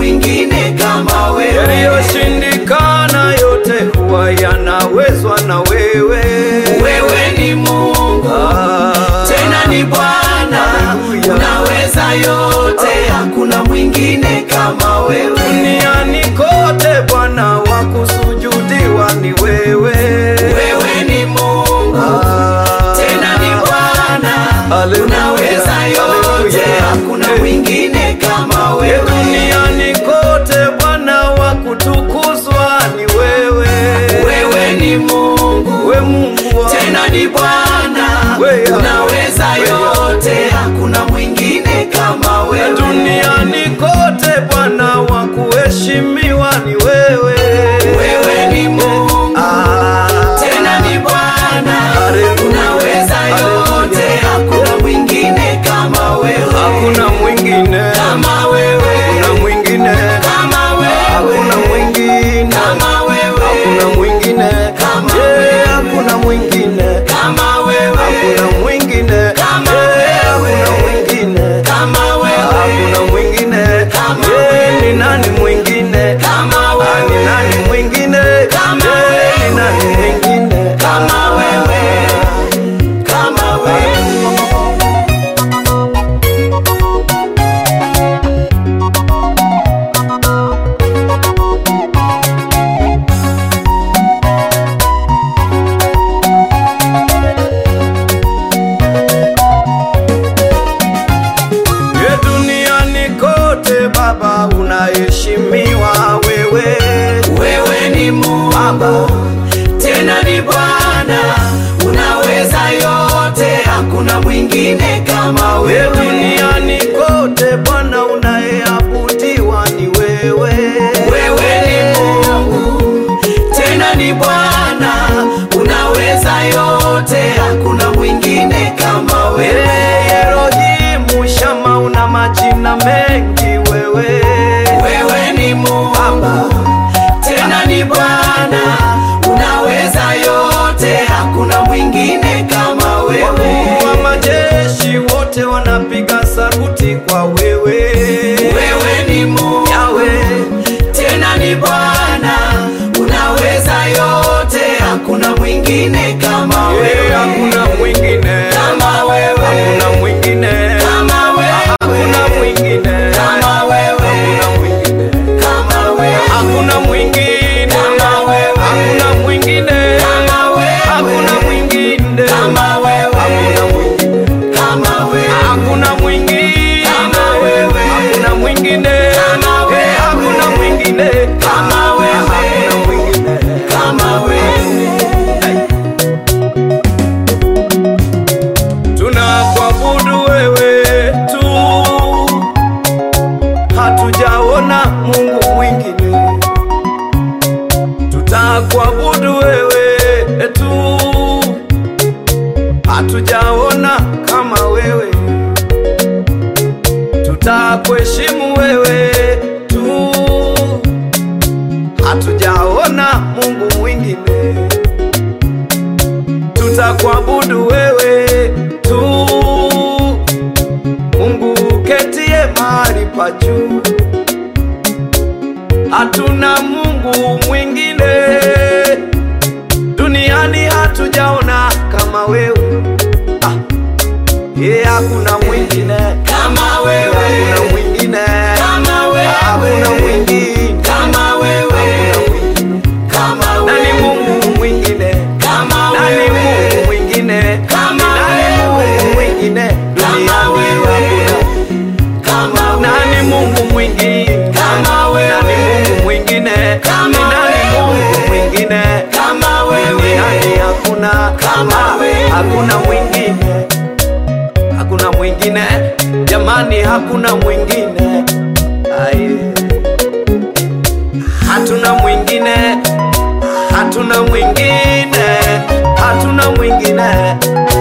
mwingine kama wewe. Yaliyoshindikana yote huwa yanawezwa na wewe. Wewe ni Mungu, tena ni Bwana, unaweza yote, hakuna mwingine kama wewe. Duniani kote Bwana wa kusujudiwa ni wewe. Wewe ni Mungu, tena ni Bwana, unaweza yote, hakuna mwingine kama wewe. Duniani kote Bwana wa kutukuzwa ni wewe. Wewe ni Mungu, we Mungu, tena ni Bwana, unaweza yote, hakuna mwingine kama wewe. Duniani kote Bwana wa kuheshimiwa ni wewe. Wewe ni Mungu, tena ni Bwana, unaweza yote, hakuna mwingine kama wewe. Hakuna mwingine kama wewe, hakuna mwingine kama wewe, hakuna mwingine kama wewe, hakuna mwingine kama wewe, hakuna mwingine kama wewe, hakuna mwingine kama wewe, hakuna mwingine kama wewe, hakuna mwingine kama wewe. Ni nani mwingine kama wewe, ni nani mwingine kama wewe, ni nani mwingine kama wewe, kama wewe. Duniani kote Baba unaheshimiwa wewe. Wewe ni Mungu, tena ni Bwana, unaweza yote, hakuna mwingine kama wewe. Duniani kote Bwana unayeabudiwa ni wewe. Wewe ni Mungu, tena ni Bwana, unaweza yote, hakuna mwingine kama wewe. Elohim Shama, una majina mengi wewe. Wewe ni Mungu, tena ni Bwana, unaweza yote, hakuna mwingine kama wewe. Wa majeshi wote wanapiga saruti kwa wewe. Wewe ni Mungu, tena ni Bwana, unaweza yote, hakuna mwingine kama wewe. Hakuna mwingine kama wewe, hakuna mwingine kama wewe, hakuna mwingine kama wewe, kama wewe, kama wewe, hakuna mwingine kama wewe, hakuna mwingine kama wewe, hakuna mwingine kama wewe, hakuna mwingine kama wewe, hakuna mwingine kama wewe, hakuna mwingine kama wewe, hakuna mwingine kama wewe, hakuna mwingine kama wewe. Tunakuabudu wewe tu, hatujaona Mungu mwingine. Tutakuabudu wewe tu, hatujaona kama wewe. Tutakuheshimu wewe tu, hatujaona Mungu mwingine. Tutakuabudu wewe tu, Mungu ketie mahali pa juu. Hatuna Mungu mwingine duniani, hatujaona kama wewe. Hakuna mwingine Kama wewe, hakuna mwingine kama wewe, hakuna mwingine kama wewe, kama nani wewe, Mungu mwingine kama nani wewe, Mungu mwingine kama nani Mungu mwingine kama wewe, kama wewe, nani Mungu mwingine kama wewe, nani Mungu mwingine kama nani Mungu mwingine kama wewe, nani? Hakuna kama wewe, hakuna mwingine hakuna mwingine jamani, hakuna mwingine. Aye, hatuna mwingine hatuna mwingine hatuna mwingine.